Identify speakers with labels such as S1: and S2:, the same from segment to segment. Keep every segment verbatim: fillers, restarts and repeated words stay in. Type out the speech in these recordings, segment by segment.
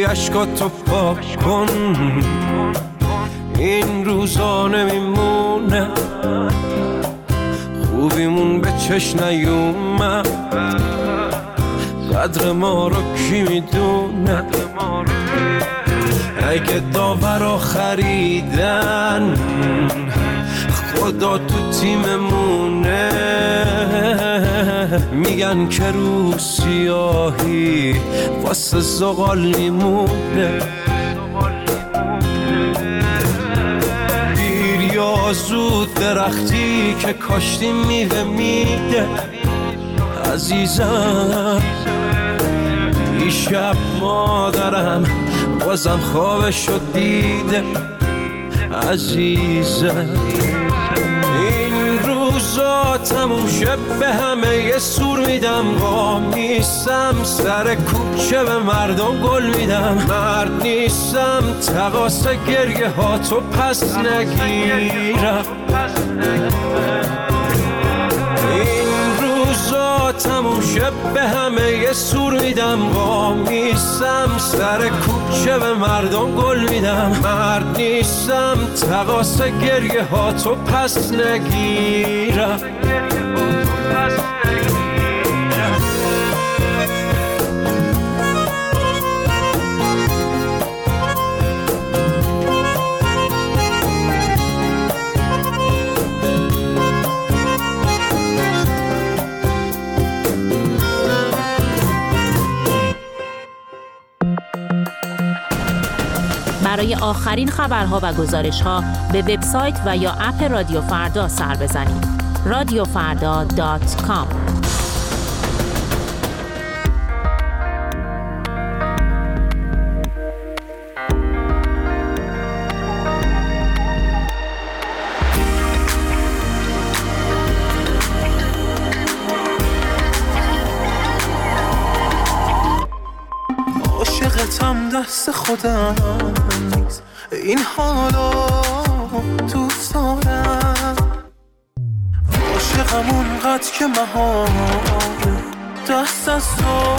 S1: عشقاتو پاک کن، این روزا نمیمونه، خوبیمون به چش نیومد، قدر ما رو کی میدونه؟ اگه داورا خریدن خدا تو تیممونه، میگن که رو سیاهی واسه زغال میمونه. دیر یا زود درختی که کاشتی میوه میده عزیزم. دیشب مادرم بازم خوابشو دیده عزیزم. این روزا تموم شب به همه یه سور میدم، قام نیستم سر کوچه به مردم گل میدم، مرد نیستم تقاس گریه ها تو پس نگیرم. تموم شب به همه یه سور میدم، قام نیستم سر کوچه به مردم گل میدم، مرد نیستم تقاس گریه ها تو پس نگیرم.
S2: برای آخرین خبرها و گزارش‌ها به وبسایت و یا اپ رادیو فردا سر بزنید. رادیو فردا دات کام.
S3: عاشقتم دست خودم نیست، این حالا دوست دارم، عاشقم اونقدر که محال دست از تو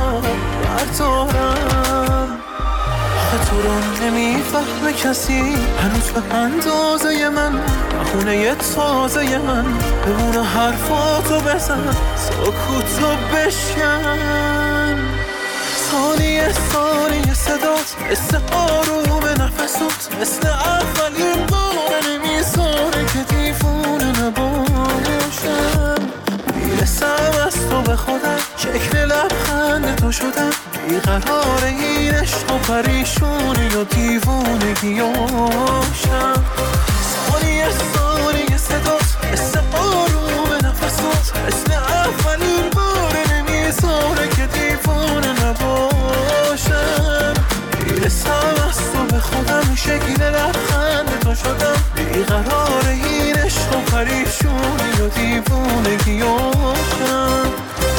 S3: بردارم. آخه تو رو نمیفهمه کسی هنوز به اندازه من، خونه تازه من بمونه حرفاتو بزن سکوتو بشکن. ثانیه ثانیه صدات مثل آروم نفسات، مثل اولین بار نمیذاره که دیوونه نباشم. میرسم از تو به خودم، شکل لبخند تو شدم، بیقرار این عشق و پریشونی و دیوونگیاشم. ثانیه ثانیه صدات مثل آروم نفسات، مثل اولین بار نمیذاره که دیوونه نباشم. میرسم از تو به خودم، شکل لبخند تو شدم، بیقرار این عشق و پریشونی و دیوونگیاشم.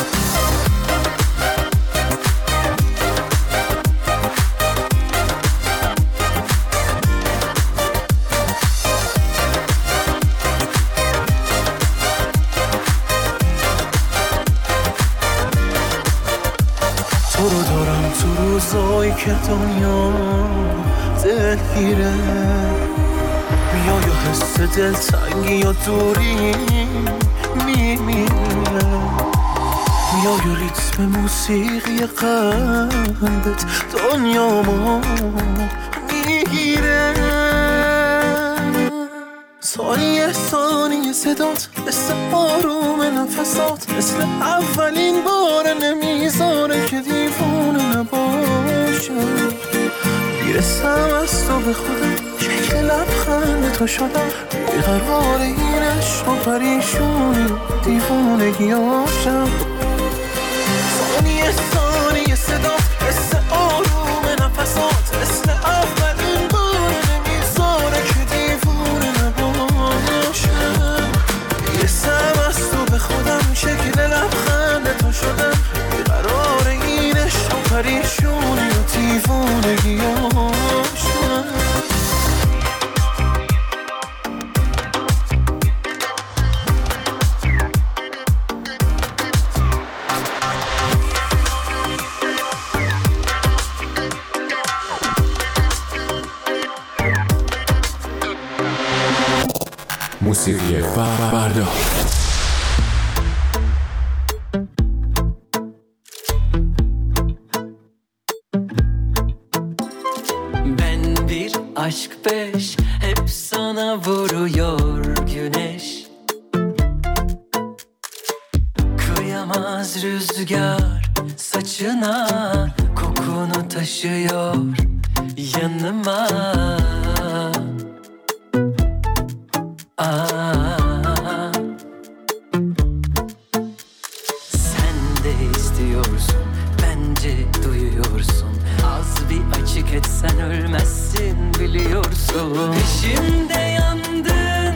S3: روزایی که دنیا دلگیره، میای و حس دلتنگی یا دوری میمیره، میای و ریتم موسیقی قلبت دنیا ما میگیره. ثانیه ثانیه صدات مثل آروم نفسات، مثل اولین بار نمیذاره که دیوونه نباشم. میرسم از تو به خودم، شکل لبخند تو شدم، بیقرار این عشق و پریشونی دیوونگیاشم. ثانیه ثانیه صدات مثل آروم نفسات، مثل اولین بار نمیذاره که دیوونه نباشم. میرسم از تو به خودم، شکل لبخند تو شدم، بیقرار این عشق و پریشونی و دیوونگیاشم.
S4: موسیقی فردا.
S5: Ben bir aşk peş, hep sana vuruyor güneş. Kıyamaz rüzgar saçına, kokunu taşıyor yanıma. Aa, sen de istiyorsun, bence duyuyorsun. Az bir açık etsen ölmezsin biliyorsun. Peşimde yandın,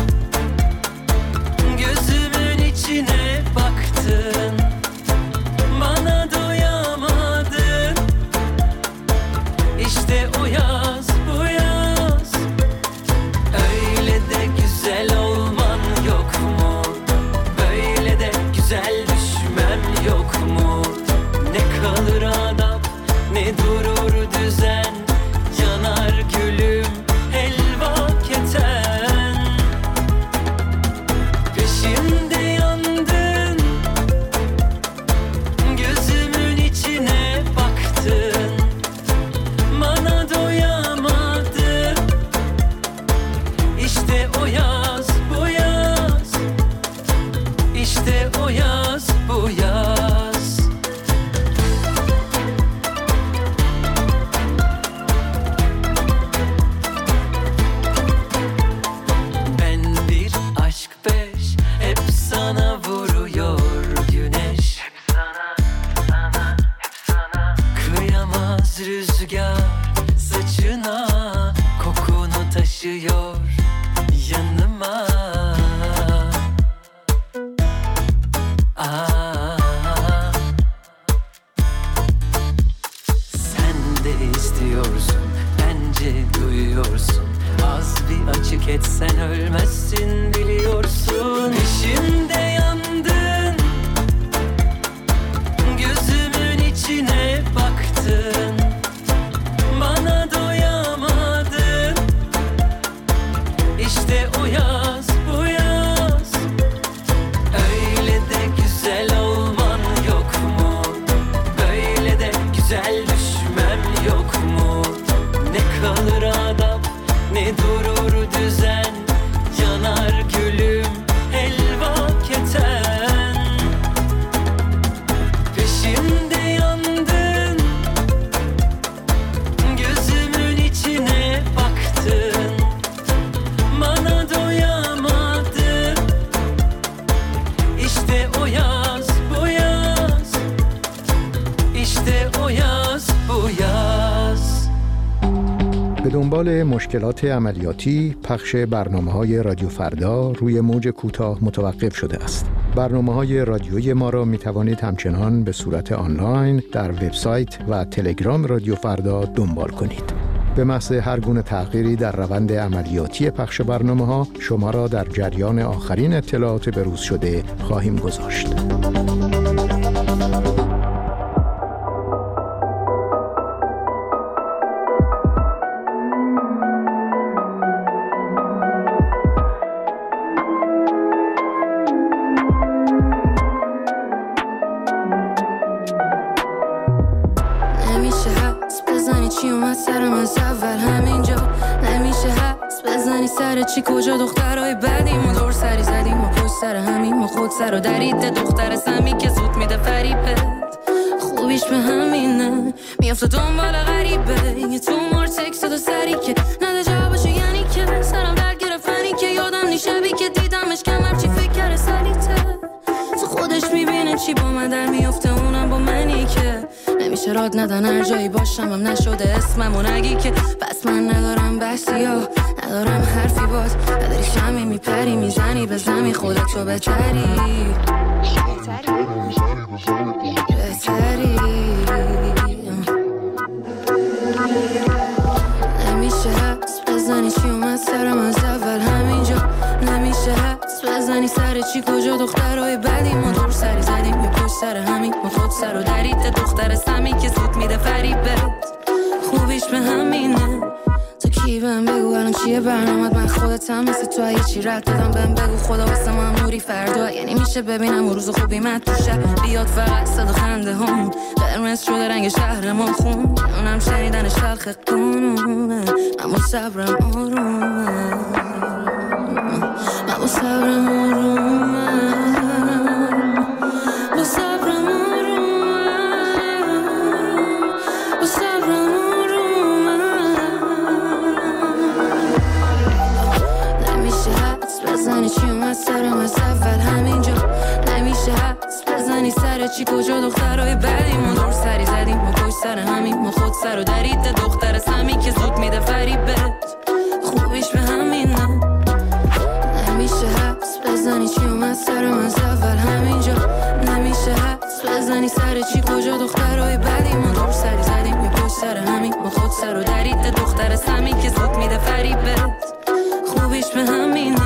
S5: gözümün içine baktın, bana doyamadın. İşte o yaz, bu yaz, öyle de güzel olman yok mu? Böyle de güzel düşmem yok mu? Ne kalır adap, ne durur düzen, yanar gülüm helva keten. Peşimde yandın, gözümün içine baktın, bana doyamadın. İşte o yaz, bu yaz, işte o yaz, bu yaz. Ben bir aşk peş, hep sana vuruyor güneş. Hep sana, sana, hep sana. Kıyamaz rüzgar saçına, kokunu taşıyor yanıma. Aa, sen de istiyorsun, bence duyuyorsun. Az bir açık etsen ölmezsin biliyorsun. Peşimde yandın, gözümün içine baktın, bana doyamadın. İşte o yaz, bu yaz, öyle de güzel olman yok mu? Böyle de güzel düşmem yok mu? Ne kalır adap, ne durur düzen, yanar gülüm helva keten. Peşimde yandın, gözümün içine baktın, bana doyamadın. İşte o yaz, bu yaz, işte o yaz, bu yaz.
S6: به دنبال مشکلات عملیاتی پخش برنامه‌های رادیو فردا روی موج کوتاه متوقف شده است. برنامه‌های رادیویی ما را می‌توانید همچنان به صورت آنلاین در وبسایت و تلگرام رادیو فردا دنبال کنید. به محض هر گونه تغییری در روند عملیاتی پخش برنامه‌ها شما را در جریان آخرین اطلاعات بروز شده خواهیم گذاشت.
S7: نمیشه حدس بزنی چی اومد سرم از اول همینجا. نمیشه حدس بزنی سر چی کجا دخترهای بدیم و دور سری زدیم و پشت سر همین و خود سر و درید دختر سمی که زود میده فریبت. خوبیش به همینه میافته دنبال غریبه، یه تو مار تکست دو سری که نده جوابشو، یعنی که سرم درد گرفتنی که یادم نی شبی که دیدمش کمر چی فکر کرده سلیته. تو خودش میبینه چی با من در میافته، اونم با منی که نمیشه راد ندن هر جایی باشم هم نشده اسممو نگی که. پس من ندارم بحثی ها، ندارم حرفی باز، نداری شمی میپری میزنی به زمین خودتو بهتری بهتری. نمیشه حدس بزنی چی اومد سرم از اول همینجا. نمیشه حدس بزنی سر چی کجا دخترهای بدی ما دور سری زدیم یا پشت سر همین ما خود سر و درید دختر سمی که زود میده فریبت. خوبیش به همینه تو کی کی بهم بگو الان چیه برنامه‌ت؟ من خودتم مثل تو اگه چی رد بدم بهم بگو خدا واسه من نوری فردا. یعنی میشه ببینم اون روز خوبی من تو شهر بیاد فقط صدا خنده هم قرمز شده رنگ شهرمون خون اونم شنیدنش تلخ قانونه. من با صبرم آرومه من با صبرم آرومه با صبرم آرومه با صبرم آرومه. نمیشه حدس بزنی چی اومد سرم از اول همینجا. نمیشه حدس بزنی سر چی کجا دخترهای بدی ما دور سری زدیم ما پشت سر همین ما خود سر و درید دختر سمی که زود میده فریبت خوبیش به همینه. نمیشه حدس بزنی چی اومد سرم از اول همینجا. نمیشه حدس بزنی سر چی کجا دخترهای بدی ما دور سری زدیم یا پشت سر همین ما خود سر و درید دختر سمی که زود میده فریبت خوبیش به همینه.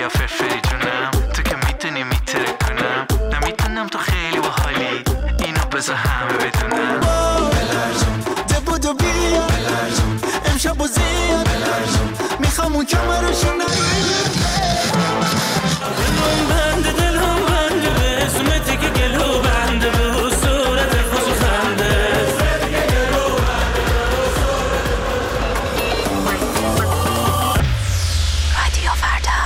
S4: فرفری جونم، تو که میدونی میتره کنم، نمیتونم تو خیلی باحالی، اینو بذار همه بدونم. بلرزون ده بودو بیا بلرزون، امشب و زیاد بلرزون، میخوام اون کمرشو نگیر. دلم بنده دلم بنده به اسمتی که گلو بنده به صورت خوش و خنده.
S7: رادیو فردا.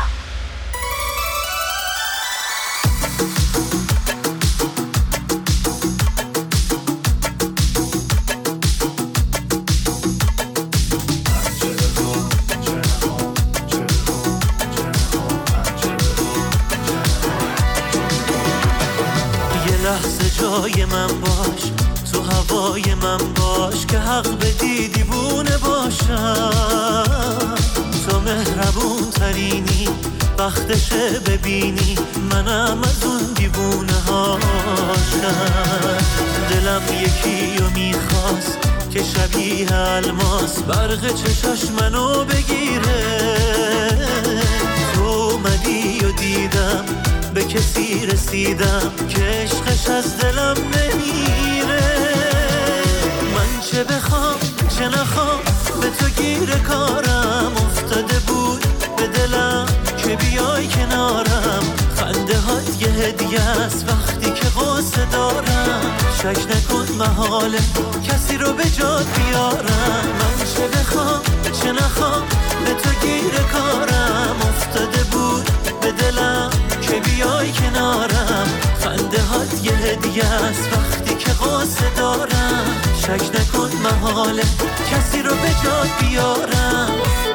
S4: لحظه جای من باش، تو هوای من باش که حق بدی دیوونه باشم. تو مهربون ترینی، وقتشه ببینی منم از اون دیوونه هاشم. دلم یکی رو میخواست که شبیه الماس برق چشاش منو بگیره. تو اومدی و دیدم به کسی رسیدم که عشقش از دلم نمیره. من چه بخوام چه نخوام به تو گیر کارم افتاده بود به دلم که بیای کنارم. خنده هات یه هدیه است وقتی که قصه دارم. شک نکن محاله کسی رو به جات بیارم. من چه بخوام چه نخوام به تو گیر کارم افتاده بود به دلم که بیای کنارم. خنده هات یه هدیه است وقتی که قصه دارم. شک نکن محاله کسی رو به جات بیارم.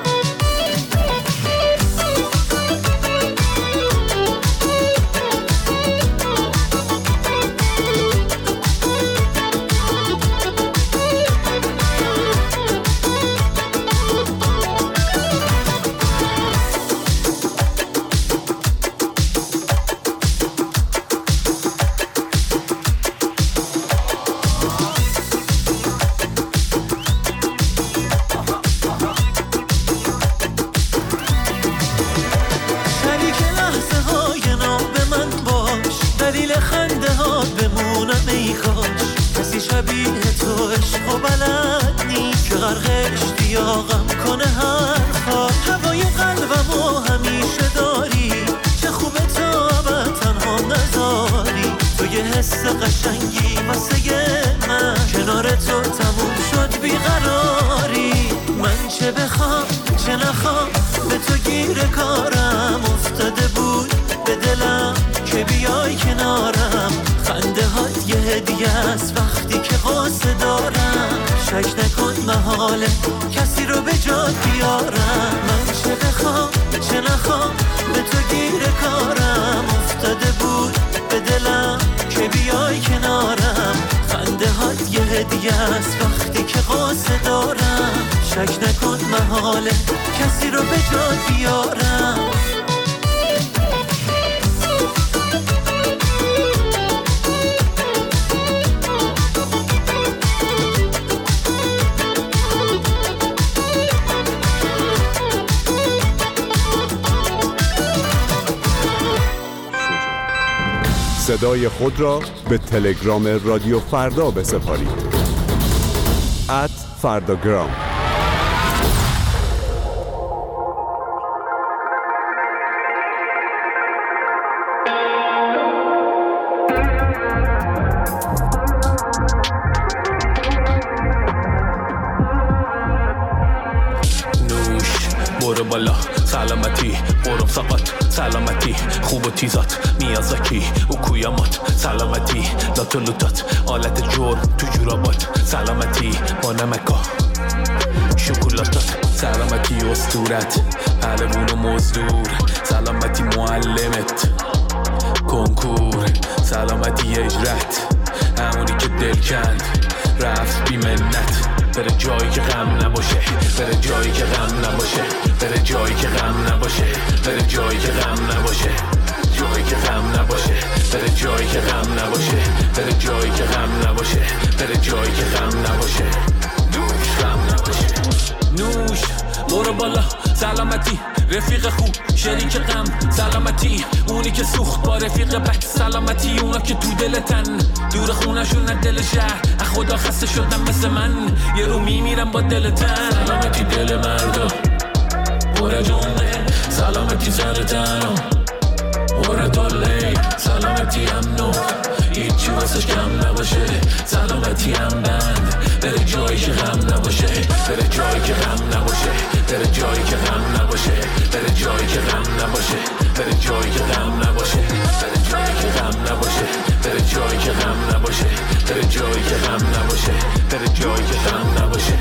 S4: کسی رو به جات بیارم. من چه بخوام چه نخوام به تو گیر کارم افتاده بود به دلم که بیای کنارم. خنده هات یه هدیه است وقتی که قصه دارم. شک نکن محاله کسی رو به جات بیارم.
S8: صدای خود را به تلگرام رادیو فردا بسپارید. ات فرداگرام.
S9: برو بالا سلامتی، برو سقط سلامتی، خوب و تیزات میازاکی و کویامات سلامتی، لاتولوتات آلت جرم تو جورابات سلامتی، با نمکا شکلاتات سلامتی، اسطورت پهلوون و مزدور سلامتی، معلمت کنکور سلامتی، اجرت همونی که دل کند رفت بی منت، بره جایی که غم نباشه، بره جایی که غم نباشه، بره جایی که غم نباشه، بره جایی که غم نباشه، جایی که غم نباشه، بره جایی که غم نباشه، بره جایی که غم نباشه، بره جایی که غم نباشه، نوش غم نباشه، نوش برو بالا سلامتی، رفیق خوب شریک غم سلامتی، اونی که سوخت با رفیق بد سلامتی، اونا که تو دلتن دور خونشون از دل شهر، از خدا خسته شدن مثل من یه رو میمیرم با دلتن. سلامتی دل مردا بره جونه، سلامتی سر تنم بره دله، سلامتی امنو هیچی واسش کم نباشه، سلامتی هم بند بره جایی که غم نباشه، بره جایی که غم نباشه، بره جایی که غم نباشه، بره جایی که غم نباشه، بره جایی که غم نباشه، بره جایی که غم نباشه، بره جایی که غم نباشه، بره جایی که غم نباشه، بره جایی که غم نباشه.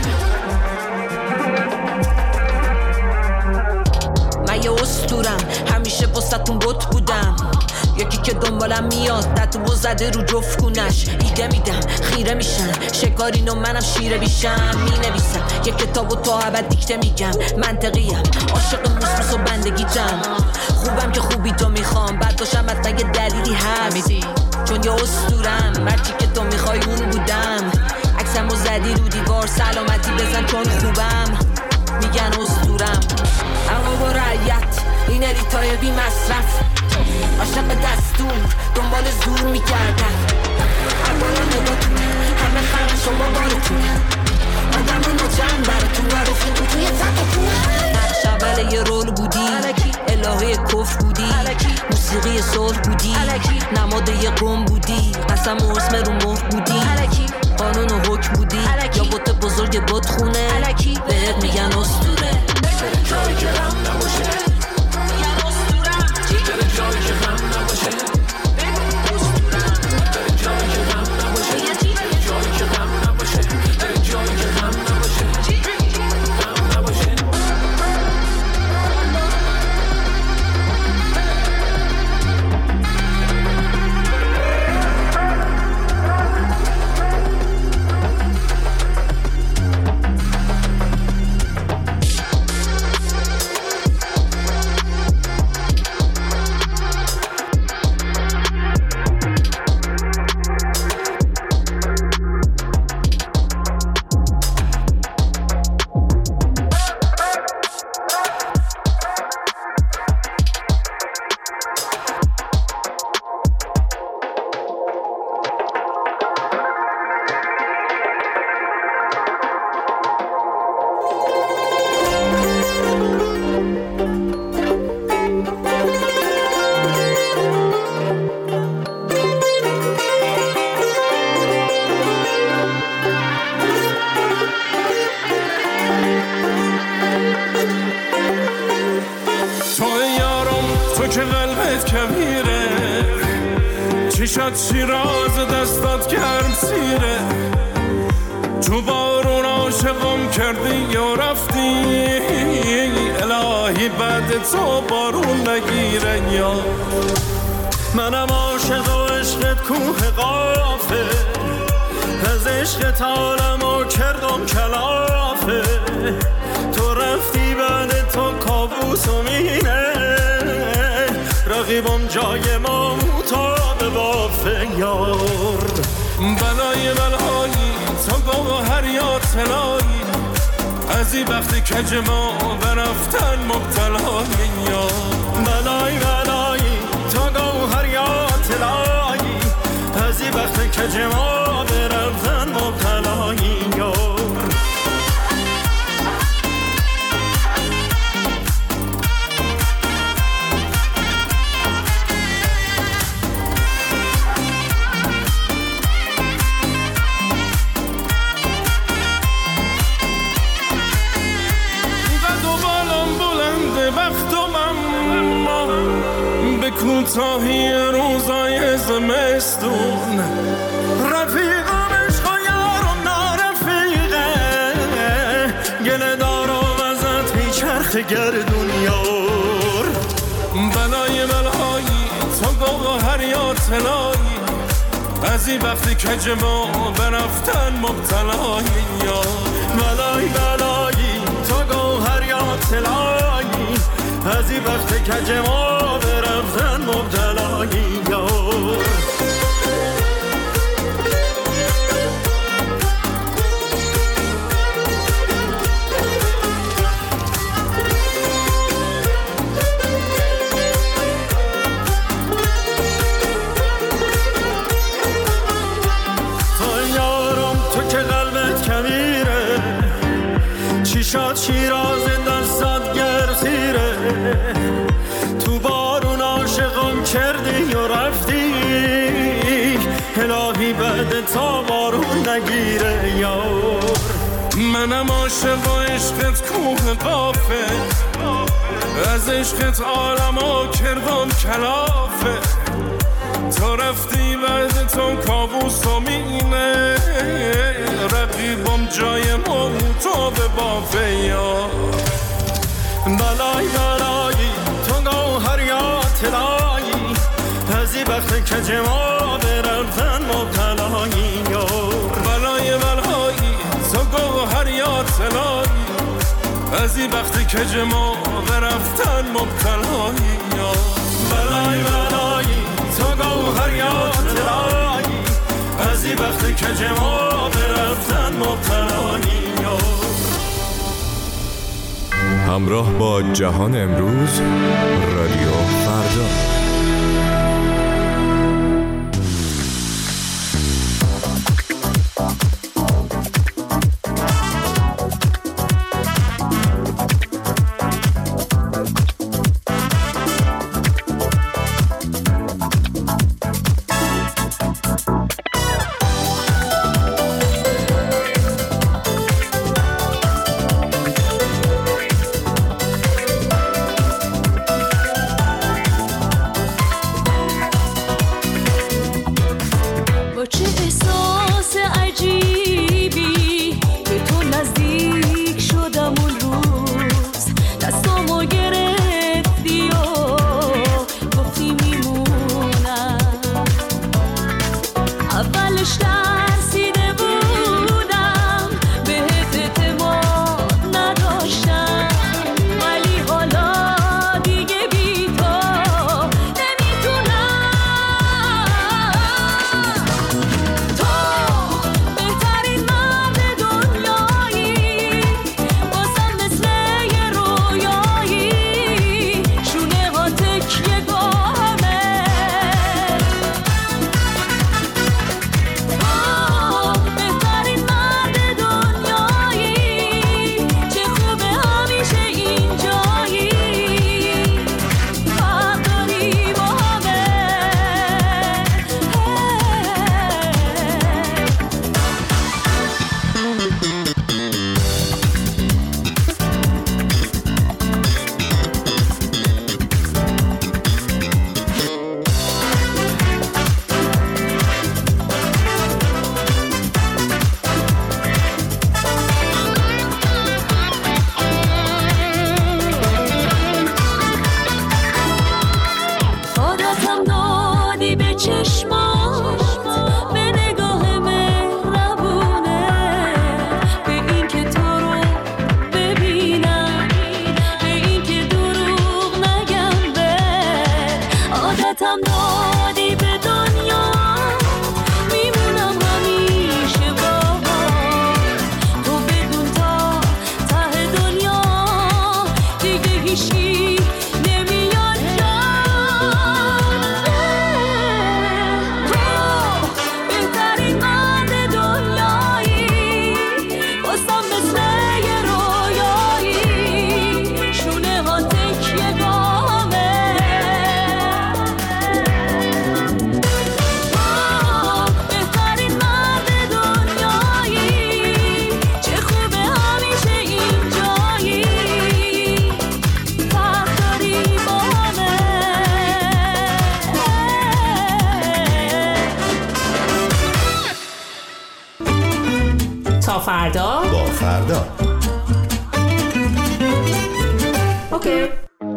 S10: من یه اسطورم همیشه واسه‌تون بت بودم، یکی که دنبالم میاد تتو زده رو جفت کونش، ایده میدم خیره میشن شکارین و منم شیره بیشم، مینویسم یک کتابو تا ابد دیکته میگم، منطقیم عاشق موسموس و بندگیتم، خوبم که خوبی تو میخوام بعد باشم حتی یه دلیلی هست، چون یه اسطورم مرچی که تو میخوای اون بودم، عکسمو زدی رو دیوار سلامتی بزن چون خوبم، میگن اسطورم اما با رعیت این الیتای بی مصرف، عاشق دستور دنبال زور میگردن، هر بالا نگاتونه همه خرم شما بارتون، آدم رو نجم براتون و رفتون توی تقیتون، نقش اول یه رول بودی الهه کفر بودی، موسیقی صلح بودی نماد یه قوم بودی، قسم و اسم رو مهر بودی، قانون و حکم بودی یا بوت بزرگ بوت خونه، بهت میگن اسطوره.
S9: بره جایی که غم نباشه، بره جایی که غم نباشه، بره جایی که غم نباشه، بره جایی که غم نباشه، بره جایی که غم نباشه، غم نباشه.
S1: شیراز دستات گرم سیره، تو بارون عاشقم کردی یا رفتی، الهی بعد تو بارون نگیره، یا
S4: منم عاشق و عشقت کوه قافه، از عشقت عالمو کردم کلافه، تو رفتی بعد تو کابوس و مینه، رقیبم جای ما مطابق بافه یار،
S1: بلای بلایی تو گوهر یا طلایی، از این وقتی کج ما برفتن مبتلای، یا
S4: بلای بلایی تو گوهر یا طلایی، از این وقتی کج ما برفتن مبتلای یار.
S1: کوتاهی روزای زمستون،
S4: رفیقم عشق و یار و نارفیقه، گله دار و وزت میچرخ گردون یار،
S1: بلای بلایی تو گوهر یا طلایی، از این وقتی کج ما برفتن مبتلای، یا
S4: بلای بلایی تو گوهر یا طلایی، از این وقتی کج ما برفتن مبتلای یار.
S3: چشات شیراز دستات گرزیره تو بارون عاشقم کردی و رفتی الهی بعد تا بارون نگیره یار منم عاشق و عشقت کوه قافه از عشقت عالمو کردم کلافه تا رفتی بعد تو کابوسم اینه رقیبم جای موتا به بافه یار بلای بلایی تو گوهر یا طلایی هزی وقت که جما برفتن مبتلایی یار بلای بلایی تو گوهر یا طلایی هزی وقت که جما برفتن مبتلایی یار بلای بلایی تو گوهر یا طلایی هزی وقت که جما برفتن مبتلایی یار
S11: همراه با جهان امروز رادیو فردا.
S2: تا فردا
S12: با فردا.
S2: اوکی.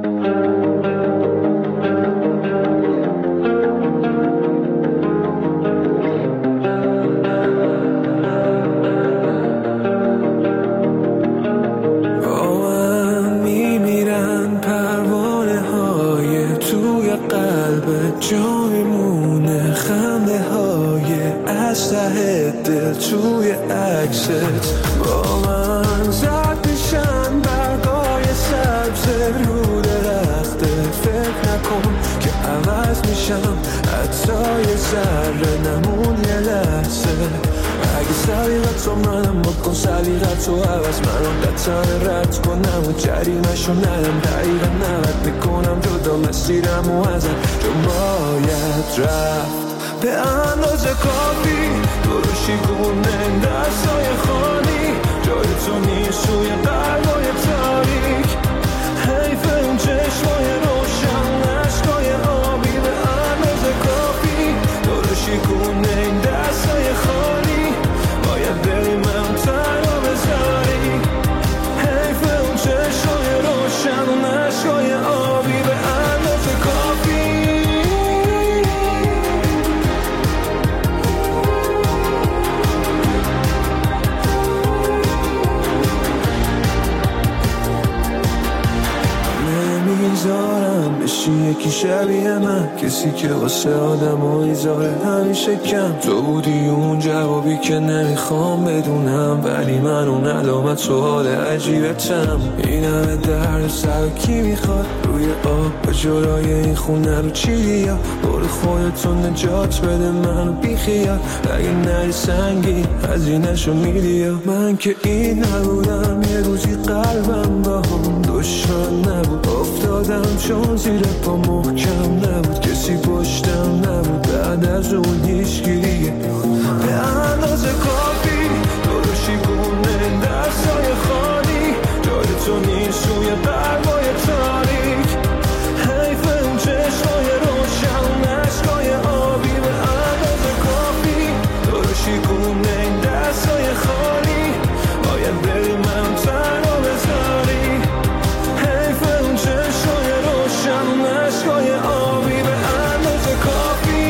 S3: جای مونه خنده های از ته دل توی عکست با من زد میشن برگای سبز رو درخته فکر نکن که عوض میشم حتی یه ذره نمون یه لحظه اگه سلیقتو منم بکن سلیقتو عوض منم قطعه رد کنم و جریمشو ندم دقیقا نوت میکنم جدا مسیرم و ازم چون باید رفت به اندازه کافی دروشی گونه دستای خالی جای تو نیست توی قلبای تاریک حیف اون چشمای روشن عشقای آبی به اندازه کافی دروشی گونه این دستای خالی باید بری من تنها بذاری حیف اون چشمای روشن عشقای آبی به اندازه کافی نمیذارم بشی یکی شبیه من کسی که واسه آدم و ایزاره همیشه کم تو بودی اون جوابی که نمیخوام بدونم ولی من اون علامت سوال عجیبتم این همه درد سر کی میخواد روی آب به جلوی این خونه رو چی یا برو خودتون نجات بده منو بیخیال اگه نری سنگی هزینه‌شو میدی من که این نبودم یه روزی قلبم با هم دشمن نبود افتادم چون زیر پا محکم نبود کسی پشتم نبود بعد از اون هیچگیریه به اندازه کافی دروشی گونه دستای خالی جای تو نیست توی قلبای تاریک حیف اون چشمای روشن عشقای آبی به اندازه کافی دروشی گونه این دستای خالی باید بری من تنها بذاری حیف اون چشمای روشن عشقای آبی به اندازه کافی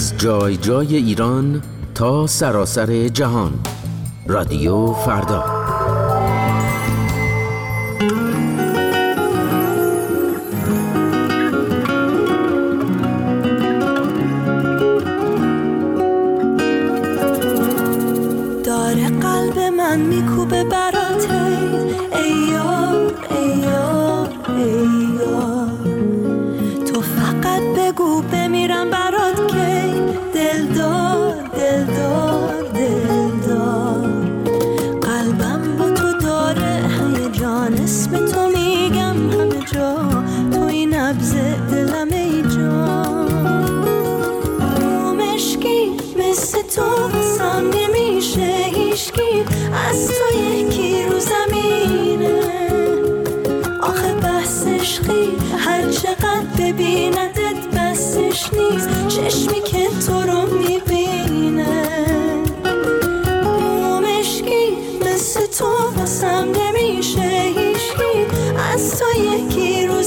S12: از جای جای ایران تا سراسر جهان. رادیو فردا.
S13: داره قلب من میکوبه برات، ای یار ای یار ای یار، تو فقط بگو بمیرم برات که دلدار دلدار دلدار. قلبم با تو داره هیجان، اسم تو میگم همه جا، توی نبض دلم ای جان. مشکی مثل تو قسم نمیشه هیشکی، از تو یکی رو زمینه. آخه بحث عشقی هر چقدر ببیندت بسش نیست، چشمی که تو رو میبینه. مشکی مثل تو قسم نمیشه هیشکی، از تو یکی رو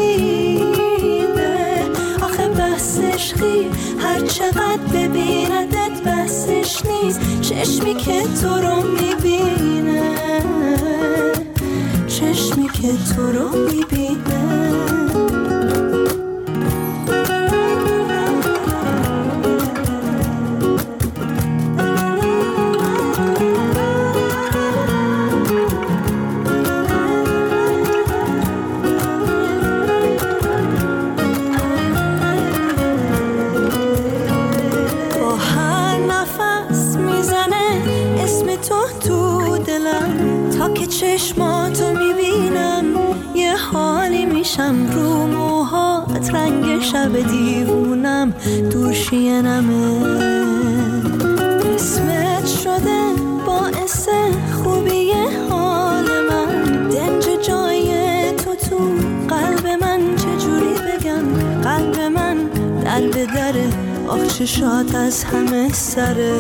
S13: زمینه. آخه بحث عشقی هر چقدر ببیندت بسش نیست، چشمی که تو رو میبینه، چشمی که تو رو میبینه. چشماتو میبینم یه حالی میشم، رو موهات رنگ شب دیوونم دوشینمه. اسمت شده باعث خوبی حال من، دنج جای تو تو قلب من، چجوری بگم قلب من در به دره، آخ چشات از همه سره.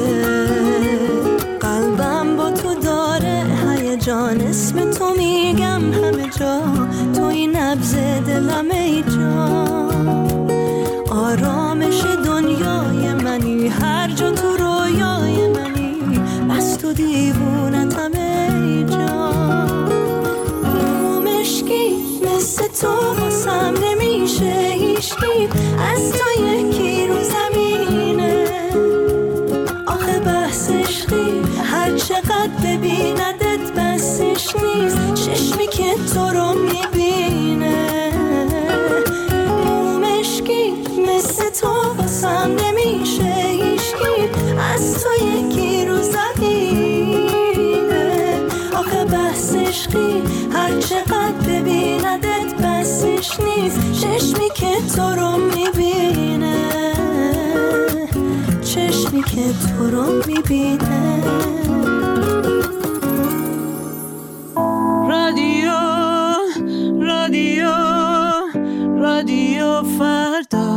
S13: قلبم با تو داره هیجان، اسم تو میگم همه جا، توی نبض دلم ای جان. آرامش دنیای منی، هر جا تو رویای منی، بس تو دیوونتم ای جان. مشکی مثل تو قسم نمیشه هیشکی، از تو یکی رو زمینه. آخه بحث عشقی هر چقدر ببیندت بسش نیست، چشمی که تو رو میبینه. مشکی مثل تو قسم نمیشه هیشکی، از تو یکی رو زمینه. آخه بحث عشقی هر چقدر ببیندت بسش نیست، چشمی که تو رو میبینه، چشمی که تو رو میبینه.
S5: رادیو رادیو رادیو فردا.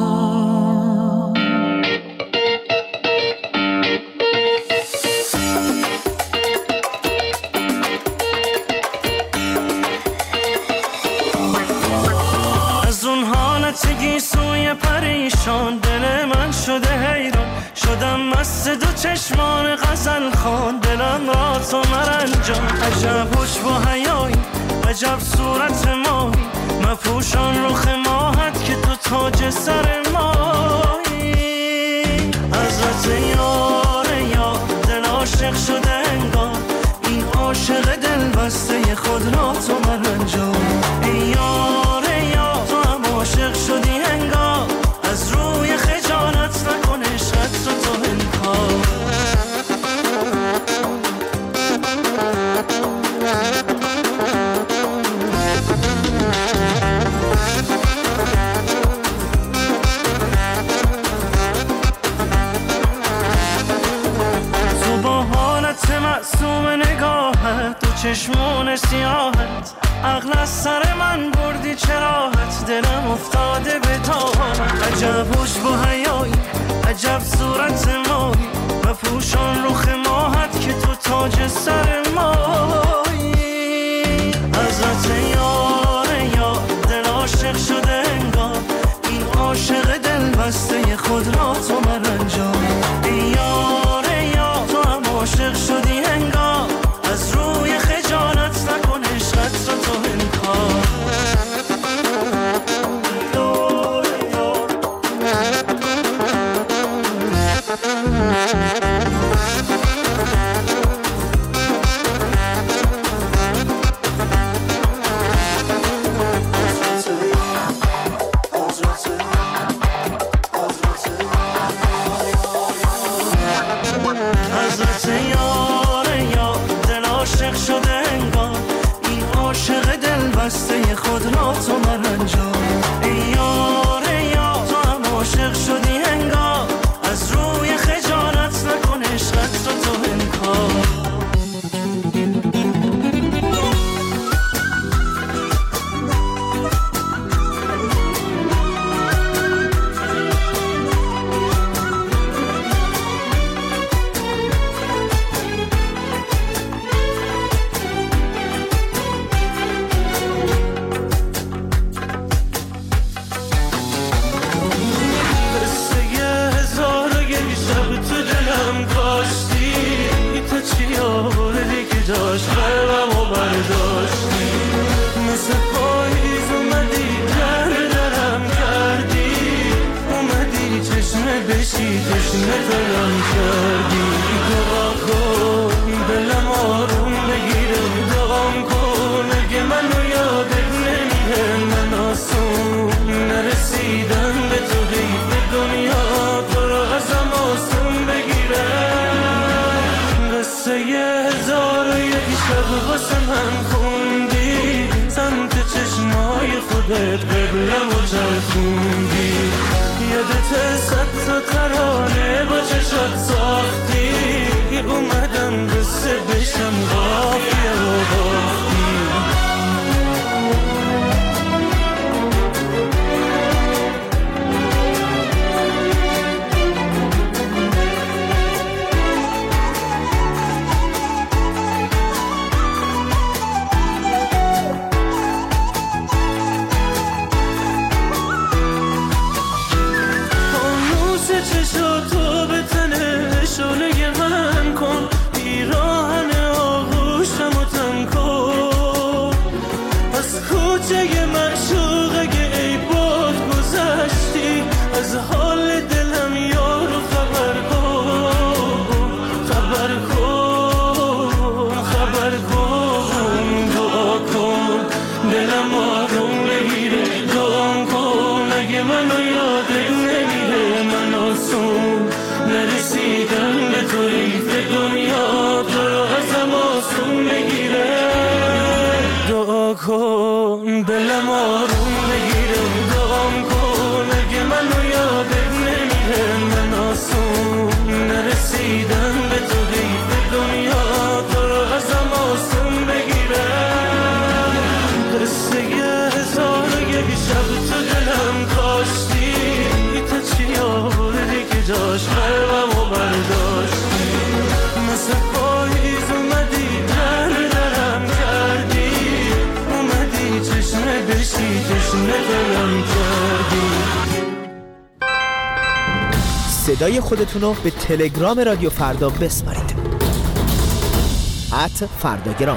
S5: از اون حالت گیسوی پریشان دل من شده حیران، شدم مست دو چشمان غزل خوان، دلم را تو مرنجان. عجب حج با حیایی، عجب صورت ماهی، مپوشان رخ ماهت که تو تاج سر ماهی. حضرت یار یار دل عاشق شده انگار، این عاشق دل بسته خود را تو مرنجان. ای یار یار تو هم عاشق شدی انگار، از روی خجالت نکن عشقت رو تو انکار. تو با حالت معصوم نگاهت، دو چشمون سیاهت، عقل از سر من بردی چراحت، دلم افتاده به تاهت. عجب حج با حیایی، عجب صورت ماهی، و پوشان رخ ماهت که تو تاج سر ماهی. حضرت یار یار دل عاشق شده انگار، این عاشق دل بسته خود را تو مرنجان. کاشتی تا چی آوردی که جاش قلبمو برداشتی مثل پاییز اومدی در درم کردی اومدی چشمه بشی تشنه دلم کردی دعا کن دلم آروم بگیره دعام کن اگه منو یادت نمیره من آسون نرسیدم به تو حیف دنیا تو رو ازم آسون بگیره قصه هزار و یک شب واسه من خوندی سمت چشمای خودت قبلم و چرخوندی یادت صد تا ترانه با چشات ساختی اومدم قصه بشم قافیه و باختی چشاتو به تنه شونه من کن پیراهن آغوشم و تن کن از کوچه معشوق اگه ای باد گذشتی از حال دلم یارو خبر کن خبر کن خبر کن دعا کن دلم آروم بگیره دعا کن اگه منو یادت نمیره من آسون نرسیدم به تو حیف دنیا تو رو ازم آسون بگیره دعا کن دلم آروم بگیره دعام کن اگه منو یادت نمیره من آسون نرسیدم به تو حیف دنیا تو رو ازم آسون بگیره قصه هزار و یک شب تو دلم کاشتی تا چی آوردی که جاش قلبمو برداشتی مثل پاییز اومدی در درم کردی اومدی چشمه بشی تشنه دلم کردی.
S14: صدای خودتونو به تلگرام رادیو فردا بسپارید ات فرداگرام.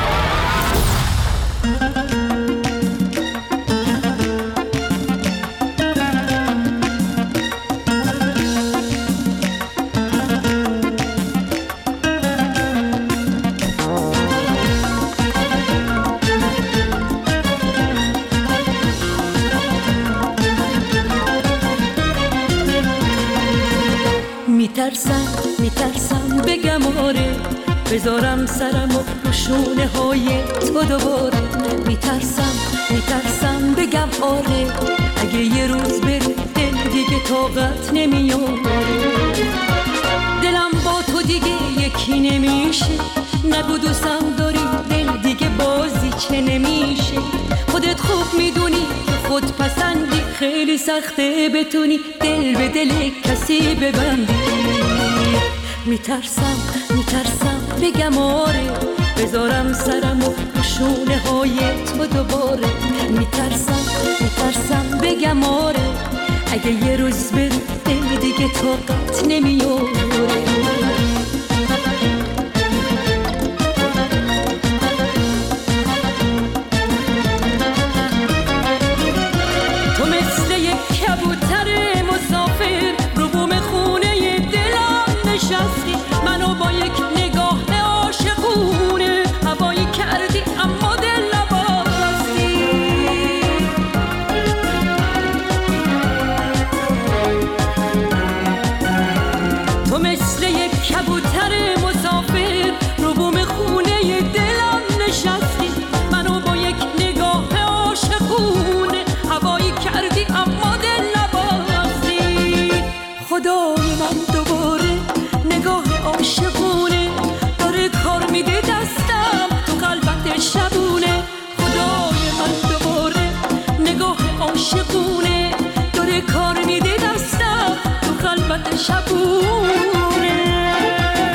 S15: میترسم میترسم بگم آره بذارم سرم و روشونه های تو دوباره میترسم میترسم بگم آره اگه یه روز بری دل دیگه طاقت نمیاره دلم با تو دیگه یکی نمیشه نگو دوستم داری دل دیگه بازی چه نمیشه خودت خوب میدونی که خود پسندی خیلی سخته بتونی دل به دل کسی ببندی میترسم میترسم بگم آره بذارم سرم و شونه های تو دوباره میترسم میترسم بگم آره اگه یه روز بری دل دیگه طاقت نمیاره منو با یک نگاه عاشقونه هوایی کردی اما دل نباستی تو مثل یک کبوتر مسافر رو بوم خونه دلم نشستی منو با یک نگاه عاشقونه هوایی کردی اما دل نباستی خدای من دوباره نگاه عاشقونه داره کار میده دستم تو قلبت شبونه خدای من دوباره نگاه عاشقونه داره کار میده دستم تو قلبت شبونه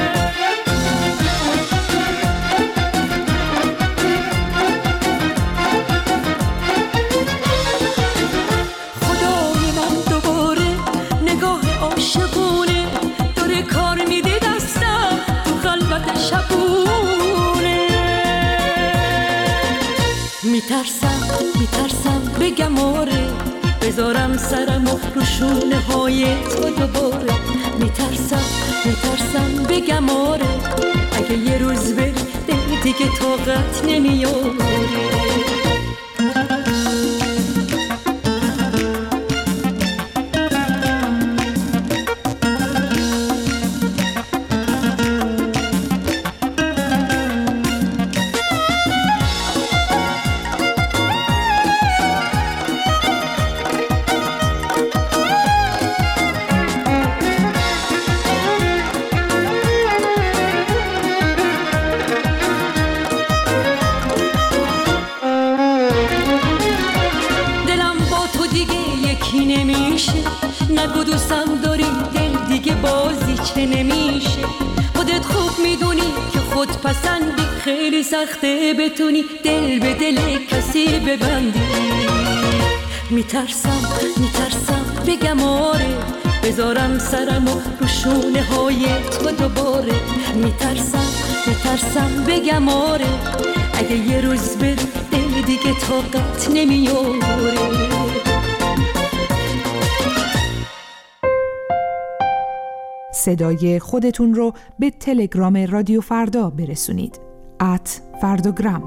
S15: سرم و روشونه های تو دوباره. میترسم میترسم بگم آره، اگه یه روز بری دل دیگه طاقت نمیاره. نگو دوستم داری دل دیگه بازی چه نمیشه. خودت خوب میدونی که خود پسندی، خیلی سخته بتونی دل به دل کسی ببندی. میترسم میترسم بگم آره، بذارم سرم و روشونه های تو دوباره. میترسم میترسم بگم آره، اگه یه روز بری دل دیگه طاقت نمیاره.
S16: صدای خودتون رو به تلگرام رادیو فردا برسونید. ات فرداگرام.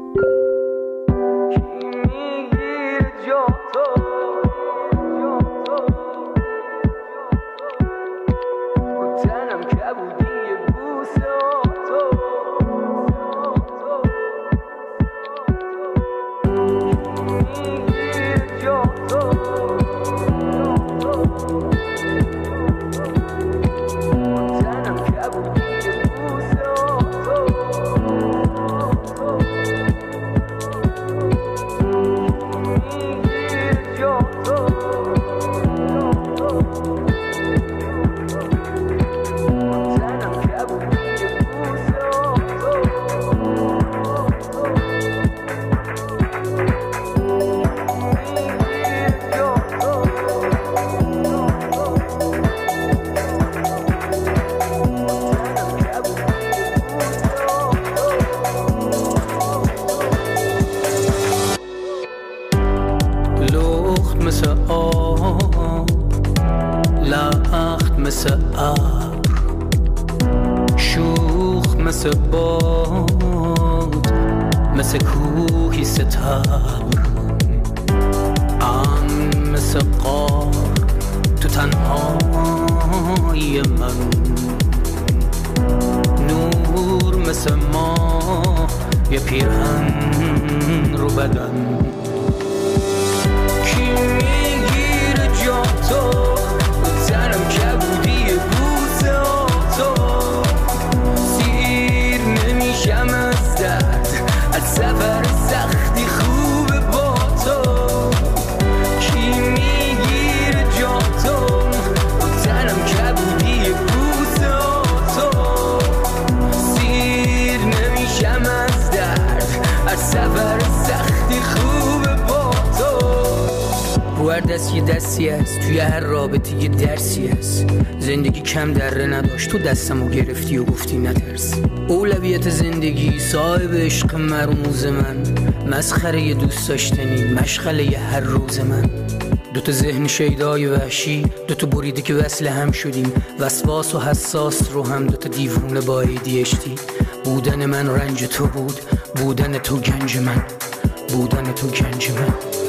S17: دست یه دستی هست، توی هر رابطه یه درسی هست. زندگی کم دره نداشت، تو دستمو گرفتی و گفتی نترس. اولویت زندگی صاحب عشق مرموز من، مسخره یه دوست داشتنی مشغله یه هر روز من. دوتا ذهن شیدای وحشی، دوتا بریده که وصل هم شدیم، وسواس و حساس رو هم دوتا دیوونه با ایدیشتی. بودن من رنج تو بود، بودن تو گنج من، بودن تو گنج من.